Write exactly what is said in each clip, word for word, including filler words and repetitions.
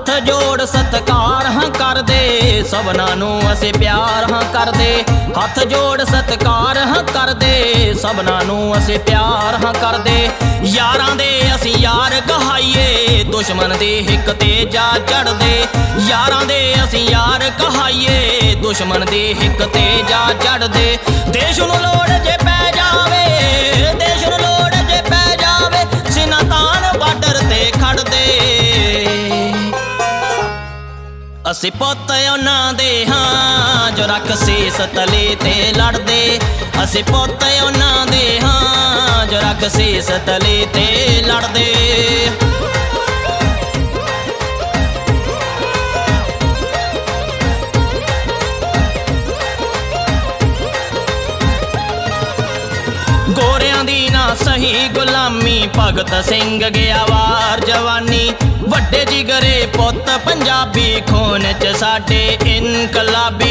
हथ जोड़ सत्कार हाँ करदे सबना नू असी प्यार हाँ करदे। हथ जोड़ सत्कार हाँ करदे सबना नू असी प्यार हाँ करदे। यारां दे असी यार कहाईए दुश्मन दे हिक ते जा चढ़दे। यारां दे असी यार कहाईए दुश्मन दे हिक ते जा चढ़दे। देश नू लोड़ जे पै जावे देश नू लोड़ जे पै जावे सीना तान बार्डर ते खड़दे। असी पुत्त उन्हां दे हां जो रख सीस तले ते लड़दे। असी पुत्त उन्हां दे हां जो रख सीस तले ते लड़दे। गोरियां दी ना सही गुलामी भगत सिंह गया वार जवानी। वड्डे जिगरे पुत्त पंजाबी खून च साडे इनकलाबी।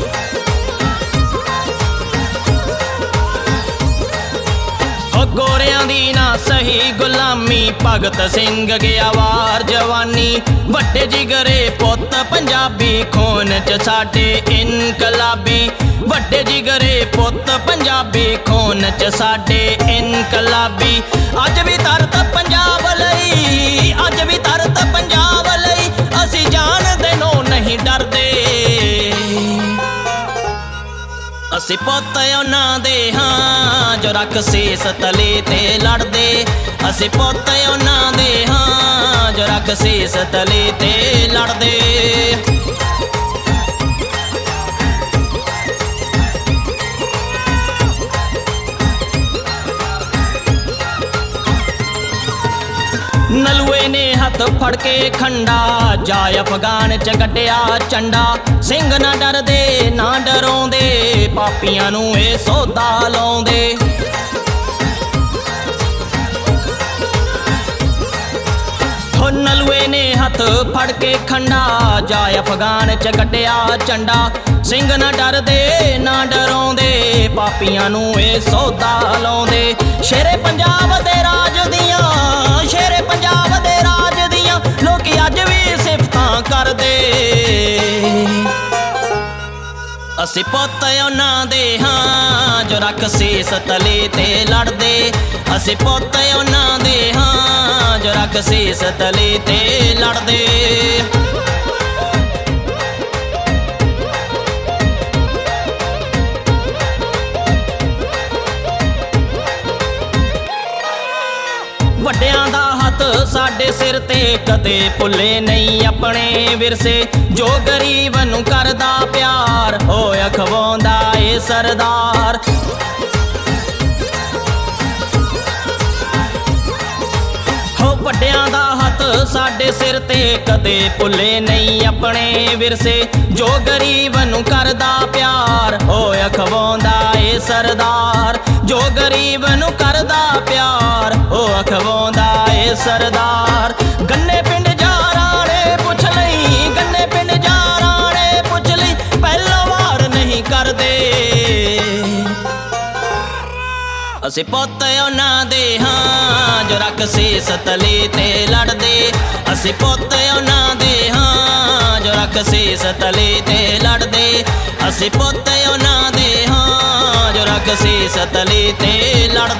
गोरियां दी ना सही गुलामी भगत सिंह गया वार जवानी। वड्डे जिगरे पुत्त पंजाबी खून च साडे इनकलाबी। वड्डे जिगरे पुत्त पंजाबी खून च साडे इनकलाबी। अज भी तरत पंजाब लई अज भी तरत पंजाब लई असी जान देनो नहीं डरदे। असी पुत्त उन्हां दे हां जो रख सीस तले ते लड़दे। असी पुत्त उन्हां दे हां जो रख सीस तले ते लड़दे। नलुए ने हथ फड़ के खंडा जाए अफगान च कटिया झंडा। सिंह ना डरदे ना डरोंदे पापियां नू ए सौदा लाउंदे। नलुए ने हथ फड़ के खंडा जाए अफगान च कटिया झंडा। सिंह ना डरदे ना डरोंदे पापियां नू ए सौदा लाउंदे। शेरे पंजाब दे राज दियां शेरे पंजाब दे राज दियां लोकी अज भी सिफतां करदे। असी पुत्त उन्हां दे हां जो रख सीस तले ते लड़दे। असी पुत्त उन्हां दे हां जो रख सीस तले ते लड़दे। ਵੱਡਿਆਂ ਦਾ ਹੱਥ ਸਾਡੇ ਸਿਰ ਤੇ ਕਦੇ ਭੁੱਲੇ ਨਹੀਂ ਆਪਣੇ ਵਿਰਸੇ। ਜੋ ਗਰੀਬ ਨੂੰ ਕਰਦਾ ਪਿਆਰ ਹੋਇਆ ਖਵਾਉਂਦਾ ਏ ਸਰਦਾਰ। ਹੋ ਵੱਡਿਆਂ ਦਾ ਹੱਥ ਸਾਡੇ ਸਿਰ ਤੇ ਕਦੇ ਭੁੱਲੇ ਨਹੀਂ ਆਪਣੇ ਵਿਰਸੇ। ਜੋ ਗਰੀਬ ਨੂੰ ਕਰਦਾ ਪਿਆਰ ਹੋਇਆ ਖਵਾਉਂਦਾ ਏ ਸਰਦਾਰ। जो गरीब नू करदा प्यार ओ अखवाउंदा ए सरदार। गन्ने पिंड जा राणे पुछ लई गन्ने पिंड जा राणे पुछ लई पहला वार नहीं करदे। असी पुत्त उन्हां दे हां जो रख सीस तले ते लड़दे। असी पुत्त उन्हां दे हां जो रख सीस तले ते लड़दे। असी पुत्त उन्हां दे हां जो रख सीस तले ते लड़